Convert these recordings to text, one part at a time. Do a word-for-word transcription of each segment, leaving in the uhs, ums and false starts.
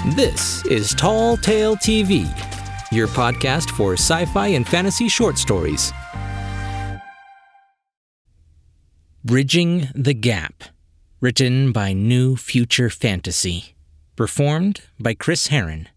This is Tall Tale T V, your podcast for sci-fi and fantasy short stories. Bridging the Gap, written by New Future Fantasy, performed by Chris Herron.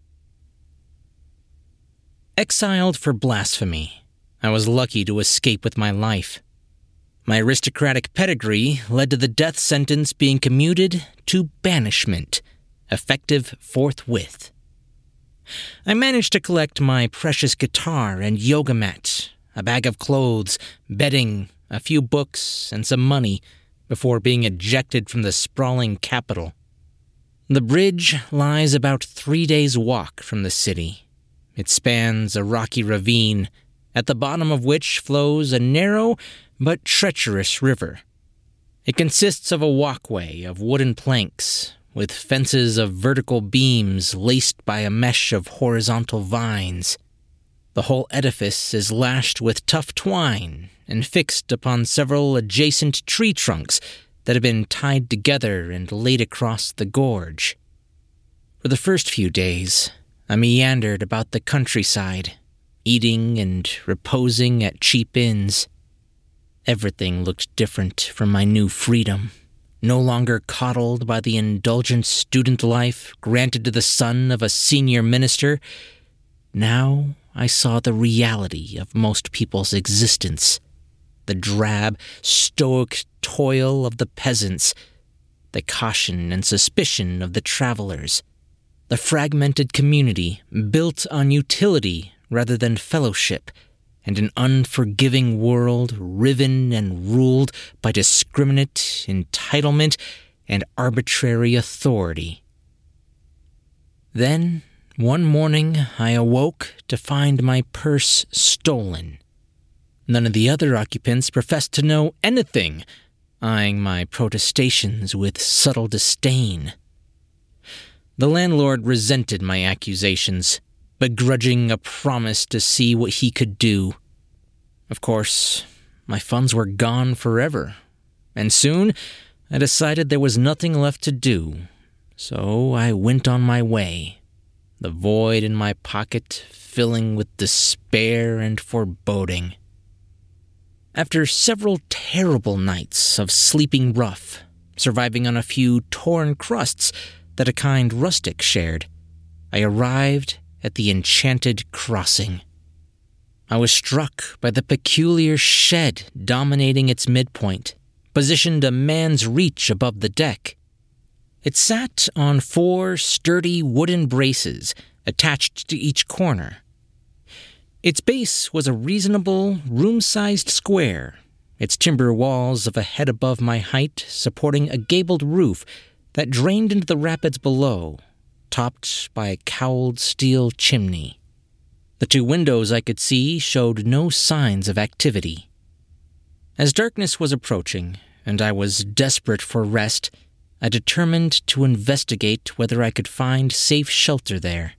Exiled for blasphemy, I was lucky to escape with my life. My aristocratic pedigree led to the death sentence being commuted to banishment, effective forthwith. I managed to collect my precious guitar and yoga mat, a bag of clothes, bedding, a few books, and some money before being ejected from the sprawling capital. The bridge lies about three days' walk from the city. It spans a rocky ravine, at the bottom of which flows a narrow but treacherous river. It consists of a walkway of wooden planks, with fences of vertical beams laced by a mesh of horizontal vines. The whole edifice is lashed with tough twine and fixed upon several adjacent tree trunks that have been tied together and laid across the gorge. For the first few days, I meandered about the countryside, eating and reposing at cheap inns. Everything looked different from my new freedom. No longer coddled by the indulgent student life granted to the son of a senior minister, now I saw the reality of most people's existence, the drab, stoic toil of the peasants, the caution and suspicion of the travelers, the fragmented community built on utility rather than fellowship, and an unforgiving world riven and ruled by discriminate entitlement and arbitrary authority. Then, one morning, I awoke to find my purse stolen. None of the other occupants professed to know anything, eyeing my protestations with subtle disdain. The landlord resented my accusations, begrudging a promise to see what he could do. Of course, my funds were gone forever, and soon I decided there was nothing left to do, so I went on my way, the void in my pocket filling with despair and foreboding. After several terrible nights of sleeping rough, surviving on a few torn crusts that a kind rustic shared, I arrived at the enchanted crossing. I was struck by the peculiar shed dominating its midpoint, positioned a man's reach above the deck. It sat on four sturdy wooden braces attached to each corner. Its base was a reasonable, room-sized square, its timber walls of a head above my height supporting a gabled roof that drained into the rapids below, topped by a cowled steel chimney. The two windows I could see showed no signs of activity. As darkness was approaching, and I was desperate for rest, I determined to investigate whether I could find safe shelter there.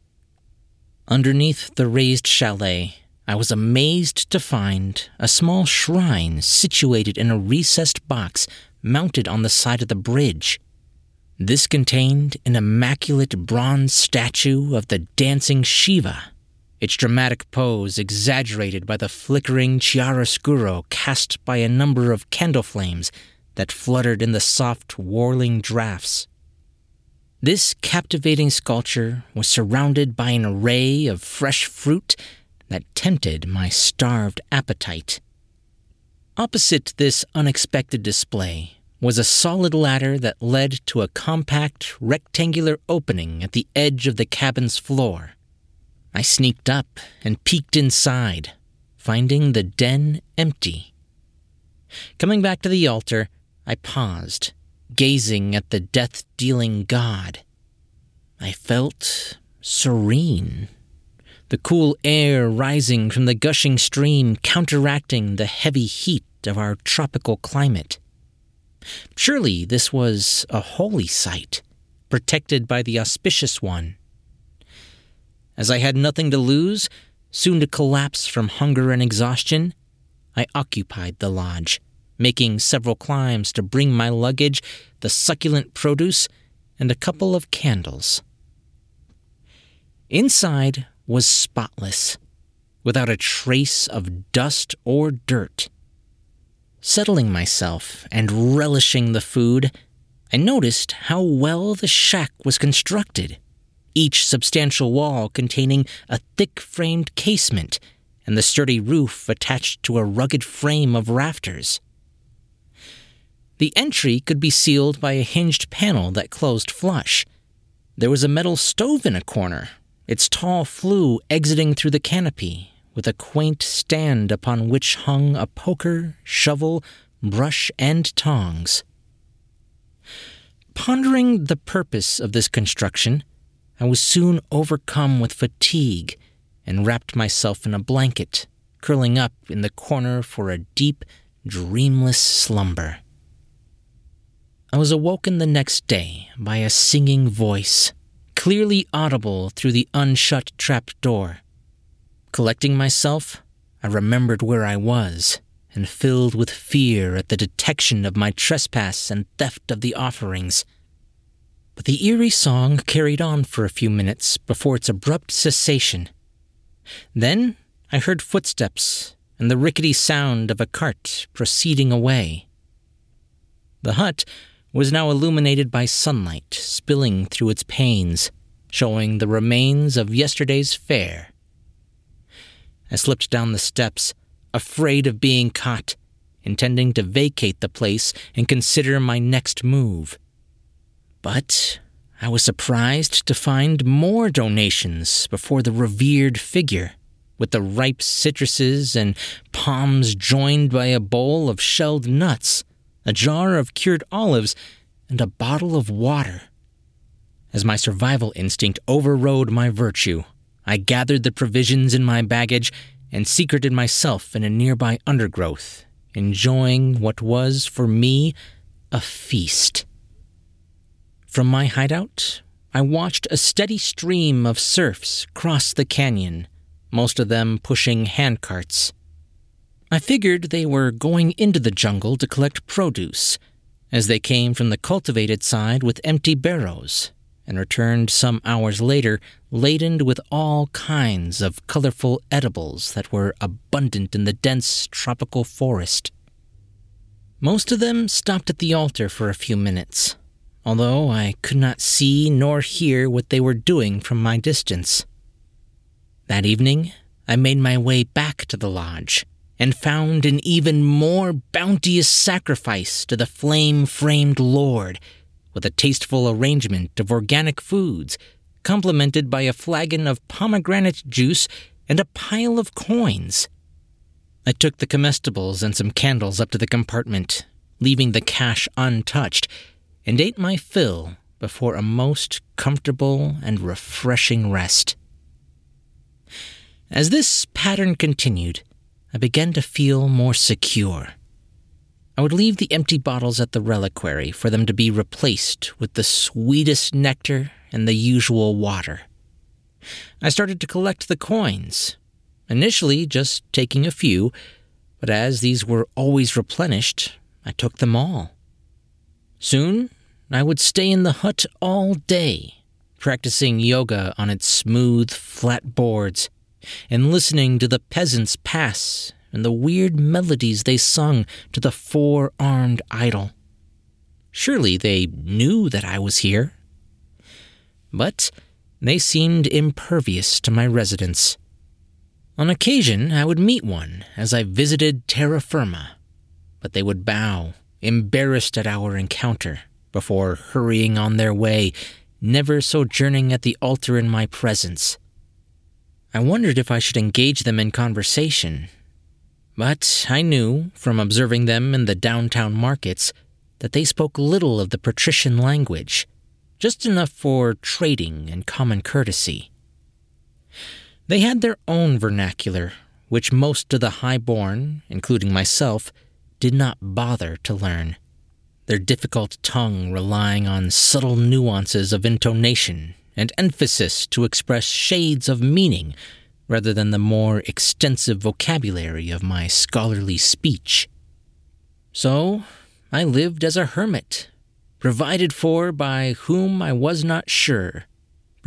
Underneath the raised chalet, I was amazed to find a small shrine situated in a recessed box mounted on the side of the bridge. This contained an immaculate bronze statue of the dancing Shiva, its dramatic pose exaggerated by the flickering chiaroscuro cast by a number of candle flames that fluttered in the soft, whirling drafts. This captivating sculpture was surrounded by an array of fresh fruit that tempted my starved appetite. Opposite this unexpected display was a solid ladder that led to a compact, rectangular opening at the edge of the cabin's floor. I sneaked up and peeked inside, finding the den empty. Coming back to the altar, I paused, gazing at the death-dealing god. I felt serene, the cool air rising from the gushing stream counteracting the heavy heat of our tropical climate. Surely this was a holy site, protected by the auspicious one. As I had nothing to lose, soon to collapse from hunger and exhaustion, I occupied the lodge, making several climbs to bring my luggage, the succulent produce, and a couple of candles. Inside was spotless, without a trace of dust or dirt. Settling myself and relishing the food, I noticed how well the shack was constructed, each substantial wall containing a thick-framed casement and the sturdy roof attached to a rugged frame of rafters. The entry could be sealed by a hinged panel that closed flush. There was a metal stove in a corner, its tall flue exiting through the canopy, with a quaint stand upon which hung a poker, shovel, brush, and tongs. Pondering the purpose of this construction, I was soon overcome with fatigue and wrapped myself in a blanket, curling up in the corner for a deep, dreamless slumber. I was awoken the next day by a singing voice, clearly audible through the unshut trap door. Collecting myself, I remembered where I was, and filled with fear at the detection of my trespass and theft of the offerings. But the eerie song carried on for a few minutes before its abrupt cessation. Then I heard footsteps and the rickety sound of a cart proceeding away. The hut was now illuminated by sunlight spilling through its panes, showing the remains of yesterday's fare. I slipped down the steps, afraid of being caught, intending to vacate the place and consider my next move. But I was surprised to find more donations before the revered figure, with the ripe citruses and palms joined by a bowl of shelled nuts, a jar of cured olives, and a bottle of water. As my survival instinct overrode my virtue, I gathered the provisions in my baggage and secreted myself in a nearby undergrowth, enjoying what was, for me, a feast. From my hideout, I watched a steady stream of serfs cross the canyon, most of them pushing handcarts. I figured they were going into the jungle to collect produce, as they came from the cultivated side with empty barrows, and returned some hours later laden with all kinds of colorful edibles that were abundant in the dense tropical forest. Most of them stopped at the altar for a few minutes, although I could not see nor hear what they were doing from my distance. That evening, I made my way back to the lodge, and found an even more bounteous sacrifice to the flame-framed Lord, with a tasteful arrangement of organic foods, complemented by a flagon of pomegranate juice and a pile of coins. I took the comestibles and some candles up to the compartment, leaving the cash untouched, and ate my fill before a most comfortable and refreshing rest. As this pattern continued, I began to feel more secure. I would leave the empty bottles at the reliquary for them to be replaced with the sweetest nectar and the usual water. I started to collect the coins, initially just taking a few, but as these were always replenished, I took them all. Soon, I would stay in the hut all day, practicing yoga on its smooth, flat boards, and listening to the peasants pass and the weird melodies they sung to the four-armed idol. Surely they knew that I was here. But they seemed impervious to my residence. On occasion, I would meet one as I visited terra firma, but they would bow, embarrassed at our encounter, before hurrying on their way, never sojourning at the altar in my presence. I wondered if I should engage them in conversation, but I knew, from observing them in the downtown markets, that they spoke little of the patrician language, just enough for trading and common courtesy. They had their own vernacular, which most of the high-born, including myself, did not bother to learn, their difficult tongue relying on subtle nuances of intonation and emphasis to express shades of meaning rather than the more extensive vocabulary of my scholarly speech. So I lived as a hermit, provided for by whom I was not sure,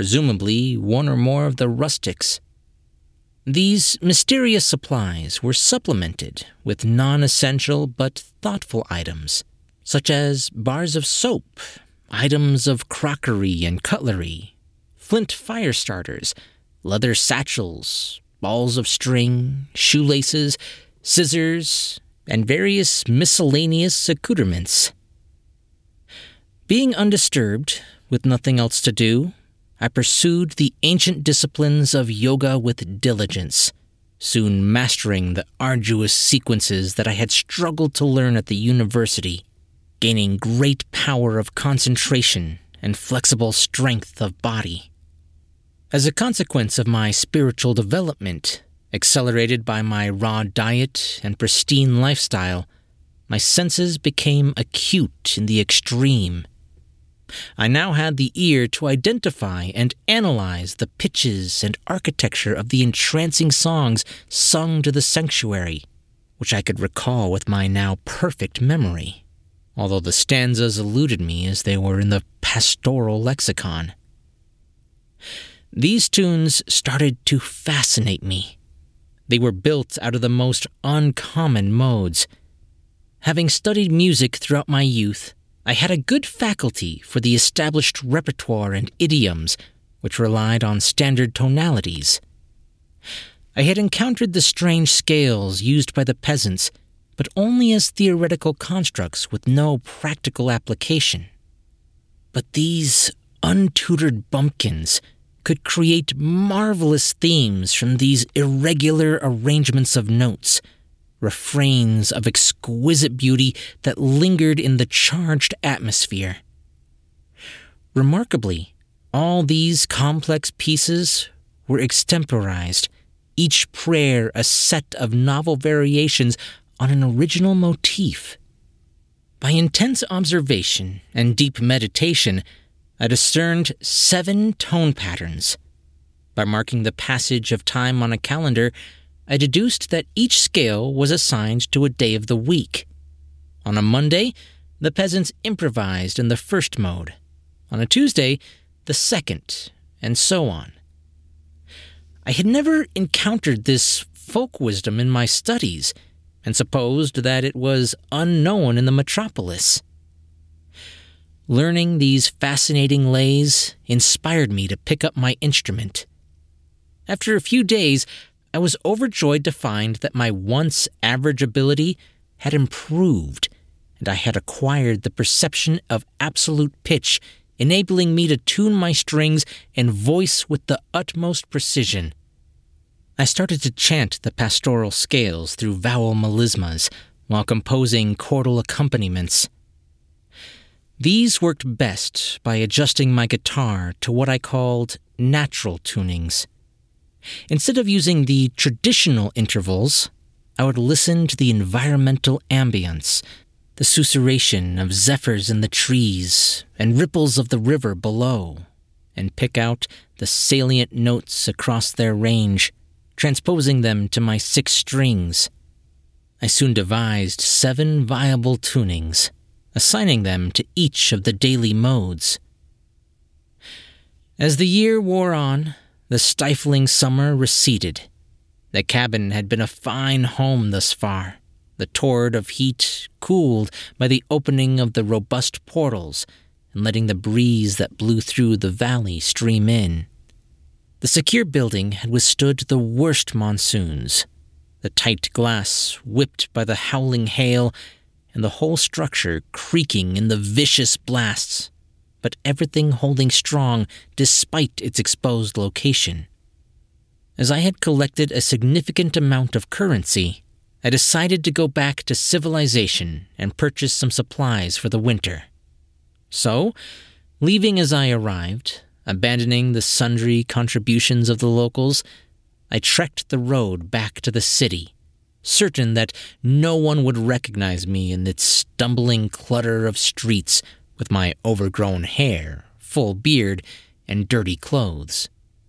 presumably one or more of the rustics. These mysterious supplies were supplemented with non-essential but thoughtful items, such as bars of soap, items of crockery and cutlery, flint fire starters, leather satchels, balls of string, shoelaces, scissors, and various miscellaneous accoutrements. Being undisturbed, with nothing else to do, I pursued the ancient disciplines of yoga with diligence, soon mastering the arduous sequences that I had struggled to learn at the university, gaining great power of concentration and flexible strength of body. As a consequence of my spiritual development, accelerated by my raw diet and pristine lifestyle, my senses became acute in the extreme. I now had the ear to identify and analyze the pitches and architecture of the entrancing songs sung to the sanctuary, which I could recall with my now perfect memory, although the stanzas eluded me as they were in the pastoral lexicon. These tunes started to fascinate me. They were built out of the most uncommon modes. Having studied music throughout my youth, I had a good faculty for the established repertoire and idioms, which relied on standard tonalities. I had encountered the strange scales used by the peasants, but only as theoretical constructs with no practical application. But these untutored bumpkins could create marvelous themes from these irregular arrangements of notes, refrains of exquisite beauty that lingered in the charged atmosphere. Remarkably, all these complex pieces were extemporized, each prayer a set of novel variations on an original motif. By intense observation and deep meditation, I discerned seven tone patterns. By marking the passage of time on a calendar, I deduced that each scale was assigned to a day of the week. On a Monday, the peasants improvised in the first mode. On a Tuesday, the second, and so on. I had never encountered this folk wisdom in my studies, and supposed that it was unknown in the metropolis. Learning these fascinating lays inspired me to pick up my instrument. After a few days, I was overjoyed to find that my once average ability had improved, and I had acquired the perception of absolute pitch, enabling me to tune my strings and voice with the utmost precision. I started to chant the pastoral scales through vowel melismas while composing chordal accompaniments. These worked best by adjusting my guitar to what I called natural tunings. Instead of using the traditional intervals, I would listen to the environmental ambience, the susurration of zephyrs in the trees and ripples of the river below, and pick out the salient notes across their range, transposing them to my six strings. I soon devised seven viable tunings, assigning them to each of the daily modes. As the year wore on, the stifling summer receded. The cabin had been a fine home thus far, the torrid of heat cooled by the opening of the robust portals and letting the breeze that blew through the valley stream in. The secure building had withstood the worst monsoons, the tight glass whipped by the howling hail, and the whole structure creaking in the vicious blasts, but everything holding strong despite its exposed location. As I had collected a significant amount of currency, I decided to go back to civilization and purchase some supplies for the winter. So, leaving as I arrived, abandoning the sundry contributions of the locals, I trekked the road back to the city, certain that no one would recognize me in its stumbling clutter of streets with my overgrown hair, full beard, and dirty clothes.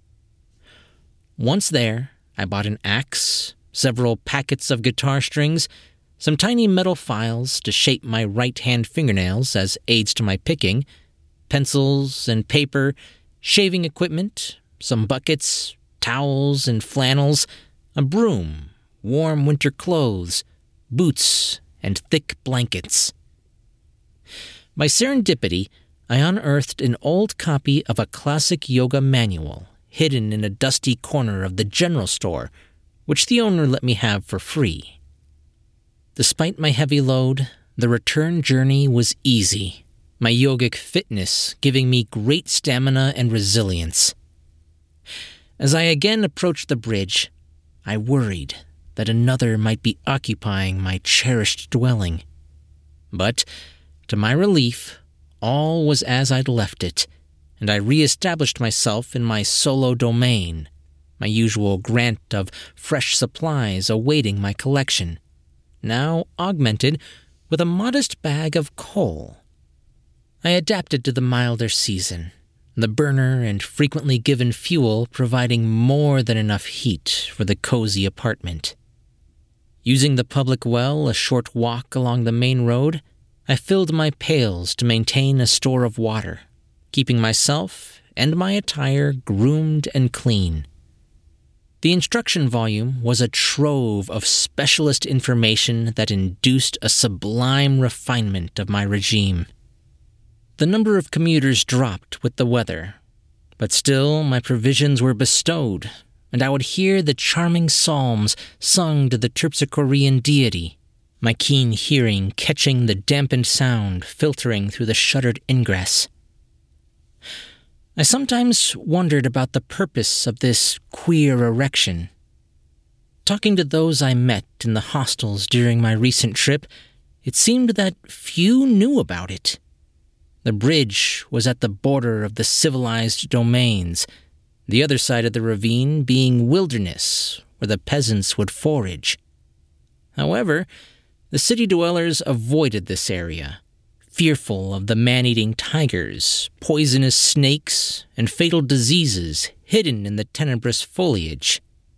Once there, I bought an axe, several packets of guitar strings, some tiny metal files to shape my right-hand fingernails as aids to my picking, pencils and paper, shaving equipment, some buckets, towels and flannels, a broom, warm winter clothes, boots, and thick blankets. By serendipity, I unearthed an old copy of a classic yoga manual hidden in a dusty corner of the general store, which the owner let me have for free. Despite my heavy load, the return journey was easy, my yogic fitness giving me great stamina and resilience. As I again approached the bridge, I worried that another might be occupying my cherished dwelling. But, to my relief, all was as I'd left it, and I re-established myself in my solo domain, my usual grant of fresh supplies awaiting my collection, now augmented with a modest bag of coal. I adapted to the milder season, the burner and frequently given fuel providing more than enough heat for the cozy apartment. Using the public well a short walk along the main road, I filled my pails to maintain a store of water, keeping myself and my attire groomed and clean. The instruction volume was a trove of specialist information that induced a sublime refinement of my regime. The number of commuters dropped with the weather, but still my provisions were bestowed, and I would hear the charming psalms sung to the Terpsichorean deity, my keen hearing catching the dampened sound filtering through the shuttered ingress. I sometimes wondered about the purpose of this queer erection. Talking to those I met in the hostels during my recent trip, it seemed that few knew about it. The bridge was at the border of the civilized domains, the other side of the ravine being wilderness where the peasants would forage. However, the city dwellers avoided this area, fearful of the man-eating tigers, poisonous snakes, and fatal diseases hidden in the tenebrous foliage.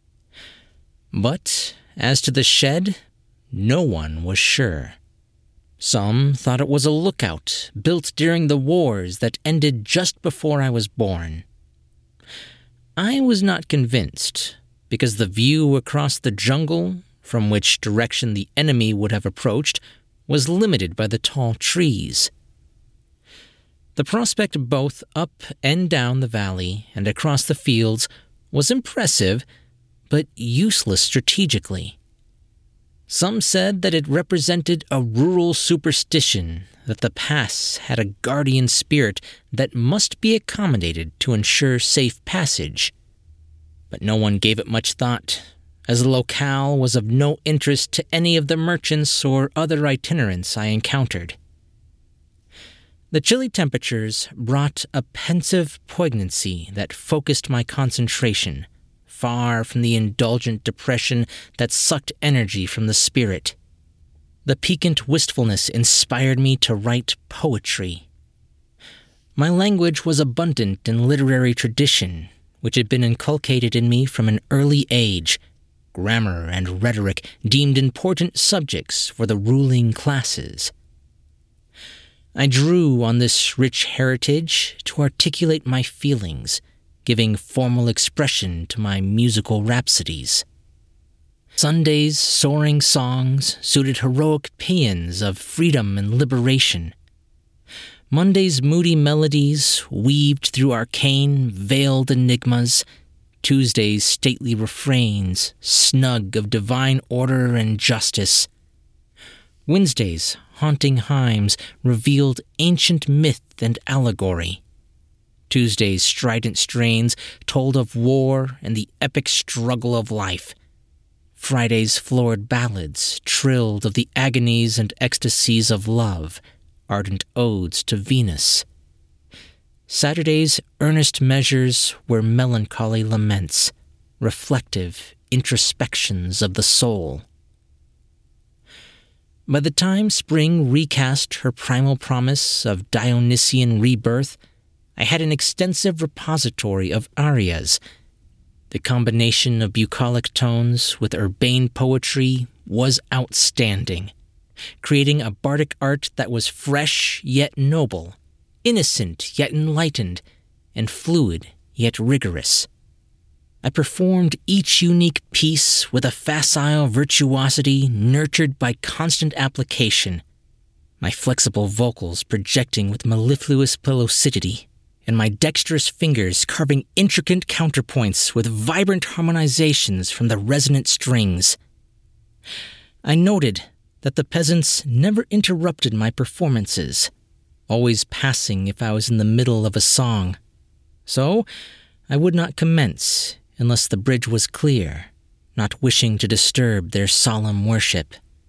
But as to the shed, no one was sure. Some thought it was a lookout built during the wars that ended just before I was born. I was not convinced, because the view across the jungle, from which direction the enemy would have approached, was limited by the tall trees. The prospect both up and down the valley and across the fields was impressive, but useless strategically. Some said that it represented a rural superstition that the pass had a guardian spirit that must be accommodated to ensure safe passage. But no one gave it much thought, as the locale was of no interest to any of the merchants or other itinerants I encountered. The chilly temperatures brought a pensive poignancy that focused my concentration, far from the indulgent depression that sucked energy from the spirit. The piquant wistfulness inspired me to write poetry. My language was abundant in literary tradition, which had been inculcated in me from an early age, grammar and rhetoric deemed important subjects for the ruling classes. I drew on this rich heritage to articulate my feelings, giving formal expression to my musical rhapsodies. Sunday's soaring songs suited heroic paeans of freedom and liberation. Monday's moody melodies weaved through arcane, veiled enigmas. Tuesday's stately refrains, snug of divine order and justice. Wednesday's haunting hymns revealed ancient myth and allegory. Tuesday's strident strains told of war and the epic struggle of life. Friday's florid ballads trilled of the agonies and ecstasies of love, ardent odes to Venus. Saturday's earnest measures were melancholy laments, reflective introspections of the soul. By the time spring recast her primal promise of Dionysian rebirth, I had an extensive repository of arias. The combination of bucolic tones with urbane poetry was outstanding, creating a bardic art that was fresh yet noble, innocent yet enlightened, and fluid yet rigorous. I performed each unique piece with a facile virtuosity nurtured by constant application, my flexible vocals projecting with mellifluous pellucidity, and my dexterous fingers carving intricate counterpoints with vibrant harmonizations from the resonant strings. I noted that the peasants never interrupted my performances, always passing if I was in the middle of a song. So I would not commence unless the bridge was clear, not wishing to disturb their solemn worship.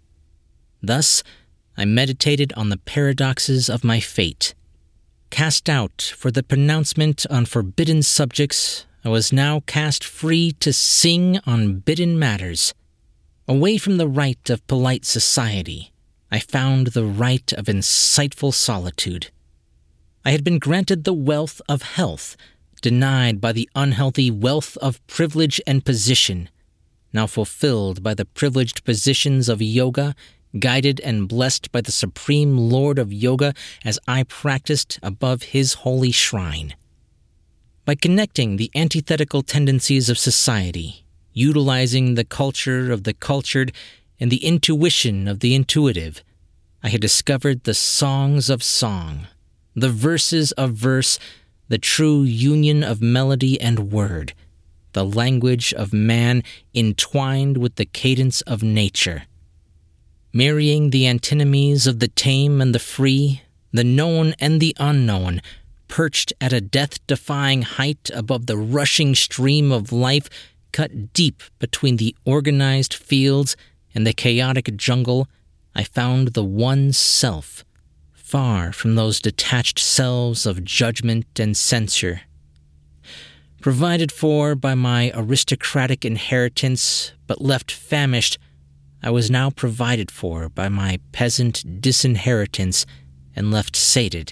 Thus, I meditated on the paradoxes of my fate. Cast out for the pronouncement on forbidden subjects, I was now cast free to sing on bidden matters. Away from the right of polite society, I found the right of insightful solitude. I had been granted the wealth of health, denied by the unhealthy wealth of privilege and position, now fulfilled by the privileged positions of yoga, guided and blessed by the Supreme Lord of Yoga as I practiced above his holy shrine. By connecting the antithetical tendencies of society, utilizing the culture of the cultured and the intuition of the intuitive, I had discovered the songs of song, the verses of verse, the true union of melody and word, the language of man entwined with the cadence of nature. Marrying the antinomies of the tame and the free, the known and the unknown, perched at a death-defying height above the rushing stream of life, cut deep between the organized fields and the chaotic jungle, I found the one self, far from those detached selves of judgment and censure. Provided for by my aristocratic inheritance, but left famished, I was now provided for by my peasant disinheritance and left sated.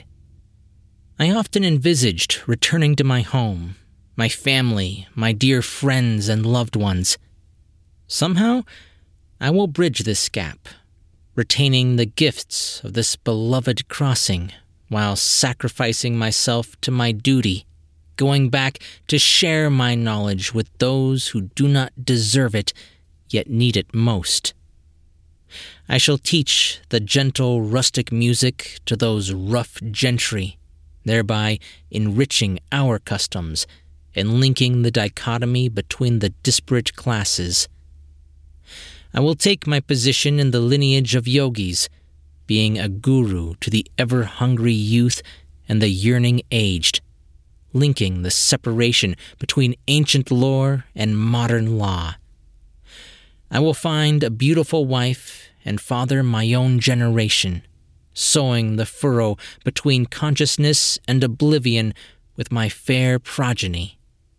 I often envisaged returning to my home, my family, my dear friends and loved ones. Somehow, I will bridge this gap, retaining the gifts of this beloved crossing, while sacrificing myself to my duty, going back to share my knowledge with those who do not deserve it, yet need it most. I shall teach the gentle rustic music to those rough gentry, thereby enriching our customs and linking the dichotomy between the disparate classes. I will take my position in the lineage of yogis, being a guru to the ever-hungry youth and the yearning aged, linking the separation between ancient lore and modern law. I will find a beautiful wife and father my own generation, sowing the furrow between consciousness and oblivion with my fair progeny.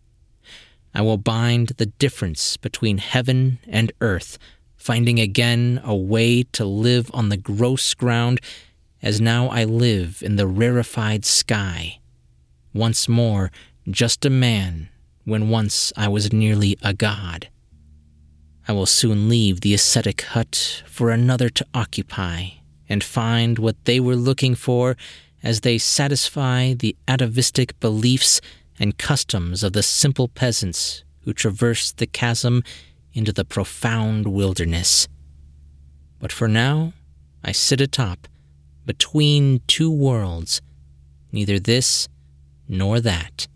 I will bind the difference between heaven and earth, finding again a way to live on the gross ground as now I live in the rarefied sky. Once more, just a man, when once I was nearly a god. I will soon leave the ascetic hut for another to occupy, and find what they were looking for as they satisfy the atavistic beliefs and customs of the simple peasants who traverse the chasm into the profound wilderness. But for now, I sit atop, between two worlds, neither this nor that.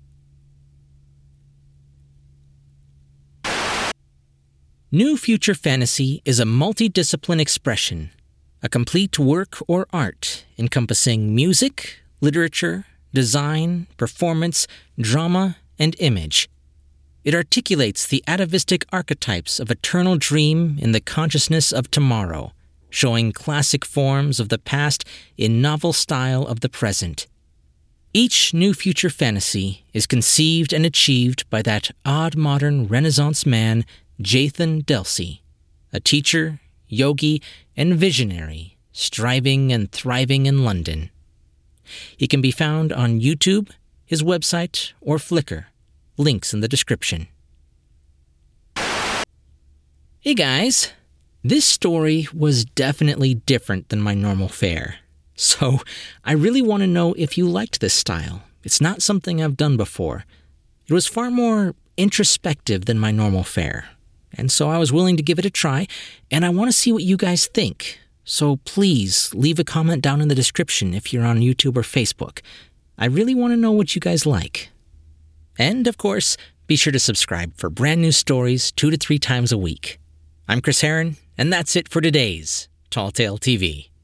New Future Fantasy is a multidiscipline expression, a complete work or art encompassing music, literature, design, performance, drama, and image. It articulates the atavistic archetypes of eternal dream in the consciousness of tomorrow, showing classic forms of the past in novel style of the present. Each New Future Fantasy is conceived and achieved by that odd modern Renaissance man, Jathan Delsey, a teacher, yogi, and visionary, striving and thriving in London. He can be found on YouTube, his website, or Flickr. Links in the description. Hey guys, this story was definitely different than my normal fare. So I really want to know if you liked this style, It's not something I've done before. It was far more introspective than my normal fare. And so I was willing to give it a try, and I want to see what you guys think. So please leave a comment down in the description if you're on YouTube or Facebook. I really want to know what you guys like. And, of course, be sure to subscribe for brand new stories two to three times a week. I'm Chris Herron, and that's it for today's Tall Tale T V.